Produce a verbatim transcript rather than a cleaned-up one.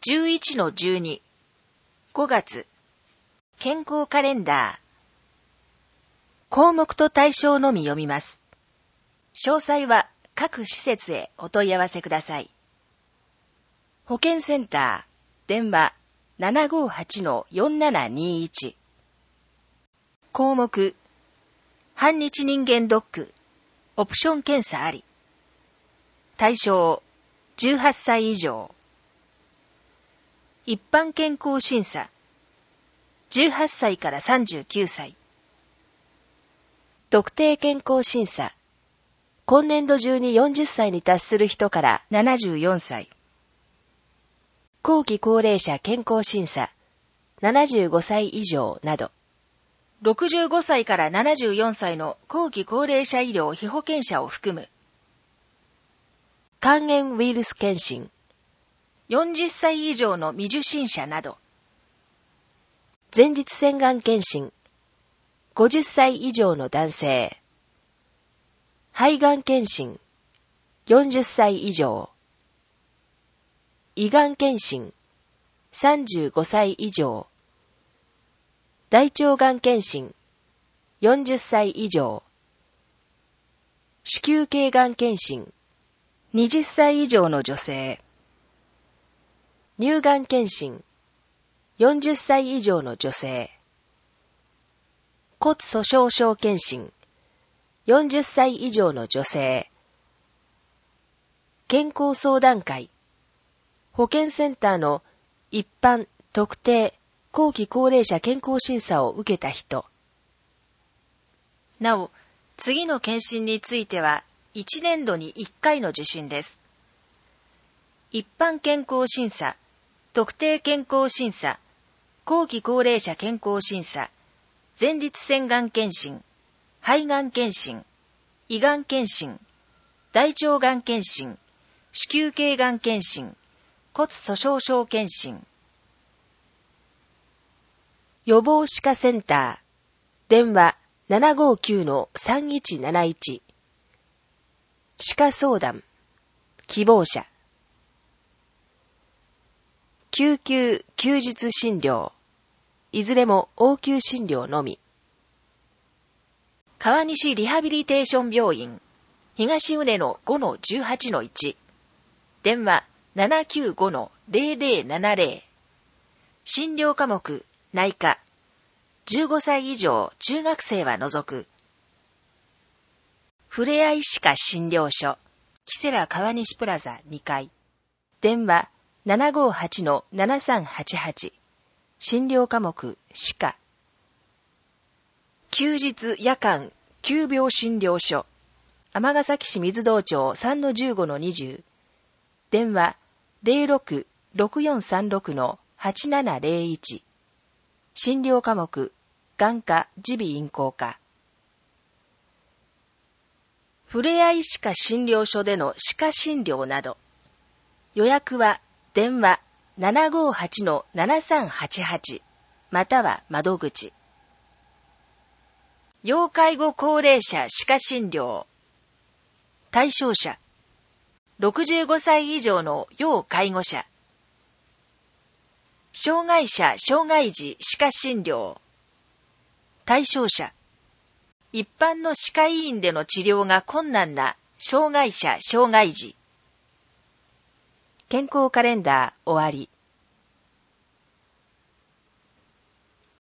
じゅういちのじゅうに、ごがつ、健康カレンダー。項目と対象のみ読みます。詳細は各施設へお問い合わせください。保健センター、電話 ななごはちのよんななにいち。項目、半日人間ドック、オプション検査あり。対象、じゅうはっさい以上。一般健康審査、じゅうはっさいからさんじゅうきゅうさい。特定健康審査、今年度中によんじゅっさいに達する人からななじゅうよんさい。後期高齢者健康審査、ななじゅうごさい以上など。ろくじゅうごさいからななじゅうよんさいの後期高齢者医療被保険者を含む。肝炎ウイルス検診、よんじゅっさい以上の未受診者など。前立腺がん検診、ごじゅっさい以上の男性。肺がん検診、よんじゅっさい以上。胃がん検診、さんじゅうごさい以上。大腸がん検診、よんじゅっさい以上。子宮頸がん検診、はたち以上の女性。乳がん検診、よんじゅっさい以上の女性。骨粗鬆症検診、よんじゅっさい以上の女性。健康相談会、保健センターの一般、特定、後期高齢者健康審査を受けた人。なお、次の検診についてはいちねんどにいっかいの受診です。一般健康審査、特定健康審査、後期高齢者健康審査、前立腺がん検診、肺がん検診、胃がん検診、大腸がん検診、子宮頸がん検診、骨粗鬆症検診。予防歯科センター、電話 ななごきゅうのさんいちなないち。歯科相談、希望者。救急休日診療、いずれも応急診療のみ。川西リハビリテーション病院、東畝の ごのじゅうはちのいち。電話 ななきゅうごのぜろぜろななぜろ。診療科目、内科。じゅうごさい以上中学生は除く。ふれあい歯科診療所、キセラ川西プラザにかい。電話 ななごはちのななさんはちはち。診療科目、歯科。休日夜間急病診療所、尼崎市水道町 さんのじゅうごのにじゅう。電話 ぜろろくろくよんさんろくのはちななぜろいち。診療科目、眼科、耳鼻咽喉科。ふれあい歯科診療所での歯科診療など。予約は電話 ななごはちのななさんはちはち または窓口。要介護高齢者歯科診療。対象者、ろくじゅうごさい以上の要介護者。障害者障害児歯科診療。対象者、一般の歯科医院での治療が困難な障害者障害児。健康カレンダー終わり。